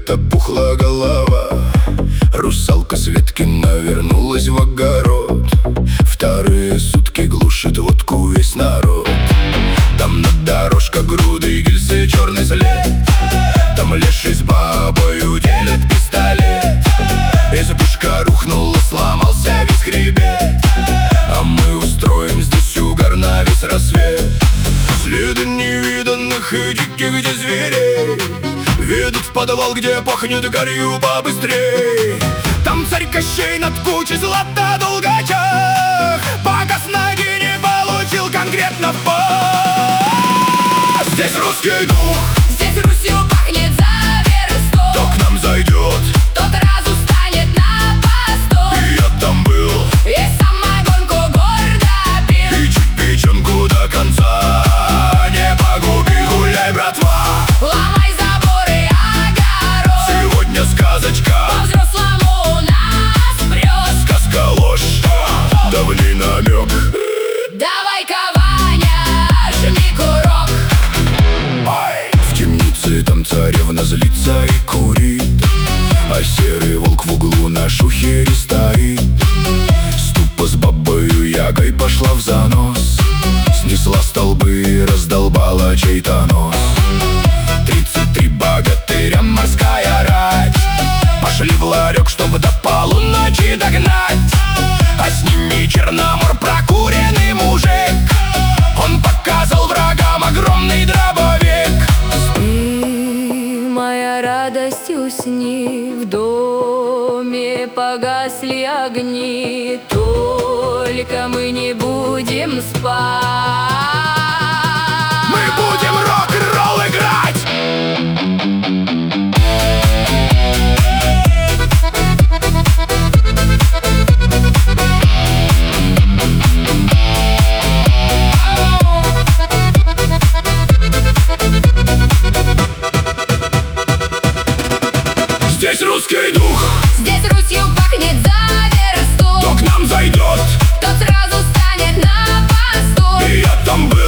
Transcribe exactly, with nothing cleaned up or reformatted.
где-то пухла голова. Русалка Светкина вернулась в огород. Вторые сутки глушит водку весь народ. Там на дорожках груды гильзы, черный след. Там леший с бабою делят пистолет. Избушка рухнула, сломался весь хребет. А мы устроим здесь угар на весь рассвет. Следы невиданных и диких где зверей ведут в подвал, где пахнет гарью побыстрей. Там царь Кощей над кучей злата долгачах, пока с ноги не получил конкретно в пах. Здесь русский дух, здесь Русью пахнет за версту. кто к нам зайдет, тот разу станет на посту. и я там был, И самогонку гордо пил, и чуть печенку до конца не погуби. Гуляй, братва, ломай заборы, огород. сегодня сказочка, По-взрослому у нас прет. сказка ложь, давний намек. Давай-ка, Ваня, жми курок. В темнице там царевна злится и курит, а серый волк в углу на шухере стоит. Ступа с бабою Ягой пошла в занос, снесла столбы и раздолбала чей-то нос. Тридцать три богатыря, морская рать, пошли в ларек, чтобы до полуночи догнать. А с ними Черномор, прокуренный мужик. Он показал врагам огромный дробовик. Спи, моя радость, усни. В доме погасли огни, только мы не будем спать. Мы будем рок-н-ролл играть. Здесь русский дух, Здесь Русью пахнет за версту. кто к нам зайдет, Тот сразу станет на посту. и я там был,